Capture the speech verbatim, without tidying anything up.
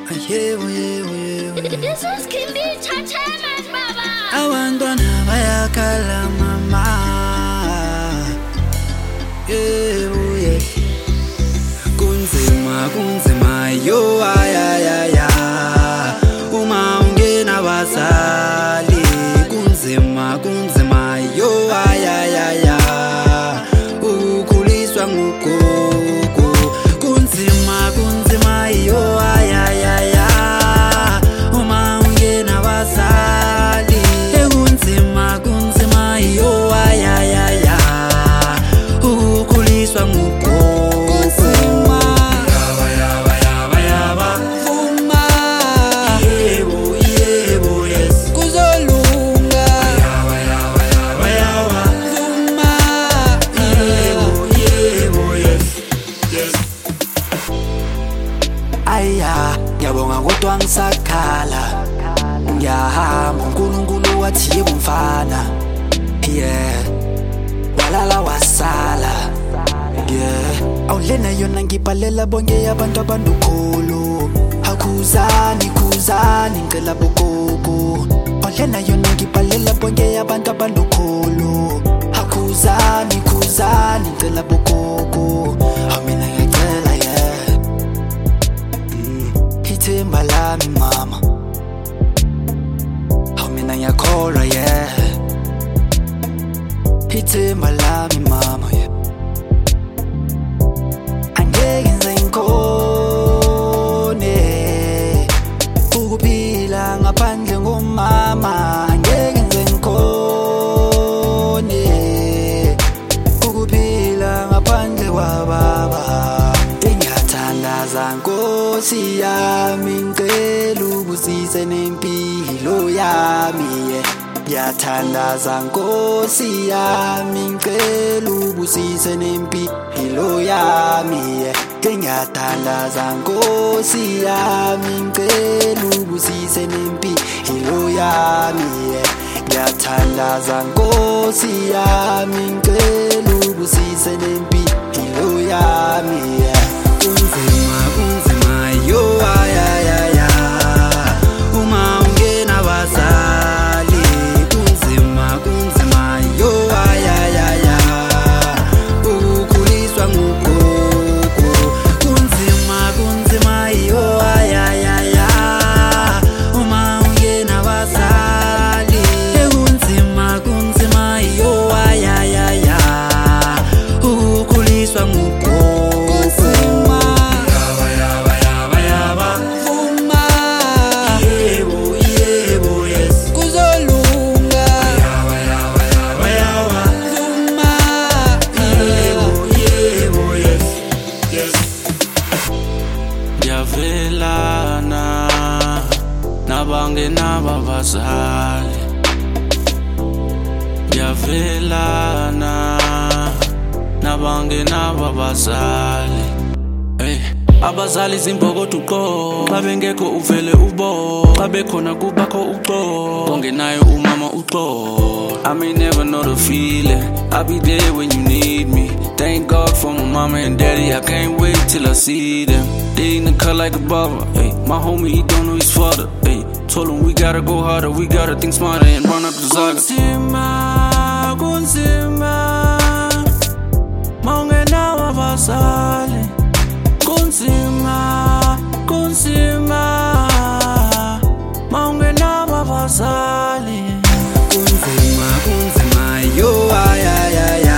Yebo yebo yebo. This is Kimmy Entertainment, baba. Abantwana bayakhala mama. Yebo yes. Kunzima kunzima yo ayayaya. Uma ungena bazali kunzima kunzima yo ayayaya. Ukukhuliswa ngugogo kunzima kunzima yo ayayaya. Uma ungena bazali kunzima kunzima yo ayayaya. Ukukhuliswa ngugogo ngiyabonga kodwa ngisakhala ngiyahamba uNkulunkulu wathi yebo mfana yeah walala wasala yeah awulena yona ngibhalela bonke abantu abandukhulu hakuzani khuzani ngicela bogogo awulena yona ngibhalela bonke abantu abandukhulu hakuzani khuzani ngicela bogogo amina ngicela yeah ithemba lami mama awu mina ngiyakholwa yeah ithemba lami mama yeah angeke ngize ngikhone ukuphila ngaphandle ngomama angeke ngize ngikhone ukuphila ngaphandle kwababa ngiyathandaza Nkosi yami ngicela ubusise nempilo yami yeah ngiyathandaza Nkosi yami ngicela ubusise nempilo yami yeah ngiyathandaza Nkosi yami ngicela ubusise nempilo yami yeah ngiyathandaza Nkosi yami ngicela ubusise nempilo yami yeah kunzima kunzima yo ayayaya uma ungena bazali kunzima kunzima yo ayayaya ukukhuliswa ngugogo kunzima kunzima yo ayayaya uma ungena bazali kunzima kunzima yo ayayaya ukukhuliswa ngugogo Yavelana nabangena babazali Yavelana nabangena babazali hey abazali zimbokodo uqo babengekho uvele ubo babekhona kubakho uqo ongenayo umama uqo I may never know the feeling I'll be there when you need me thank God for my mama and daddy I can't wait till I see them they in the cut like a barber hey my homie he don't know his father hey told him we gotta go harder we gotta think smarter and run up the zaga kunzima kunzima mongena babazali kunzima kunzima mongena babazali kunzima kunzima yo ayayaya